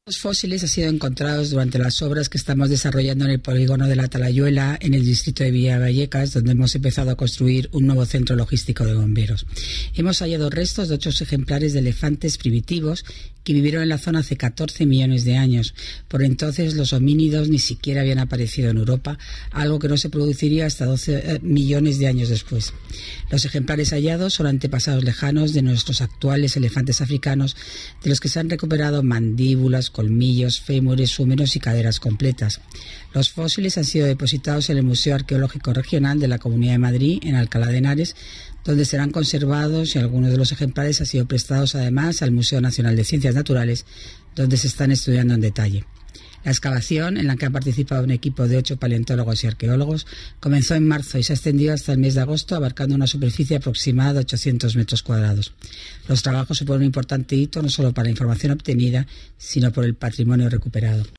Los fósiles han sido encontrados durante las obras que estamos desarrollando en el polígono de la Talayuela, en el distrito de Villavallecas, donde hemos empezado a construir un nuevo centro logístico de bomberos. Hemos hallado restos de 8 ejemplares de elefantes primitivos que vivieron en la zona hace 14 millones de años. Por entonces los homínidos ni siquiera habían aparecido en Europa, algo que no se produciría hasta 12 millones de años después. Los ejemplares hallados son antepasados lejanos de nuestros actuales elefantes africanos, de los que se han recuperado mandíbulas, colmillos, fémures, húmeros y caderas completas. Los fósiles han sido depositados en el Museo Arqueológico Regional de la Comunidad de Madrid, en Alcalá de Henares, donde serán conservados, y algunos de los ejemplares han sido prestados además al Museo Nacional de Ciencias Naturales, donde se están estudiando en detalle. La excavación, en la que ha participado un equipo de 8 paleontólogos y arqueólogos, comenzó en marzo y se ha extendido hasta el mes de agosto, abarcando una superficie aproximada de 800 metros cuadrados. Los trabajos suponen un importante hito no solo para la información obtenida, sino por el patrimonio recuperado.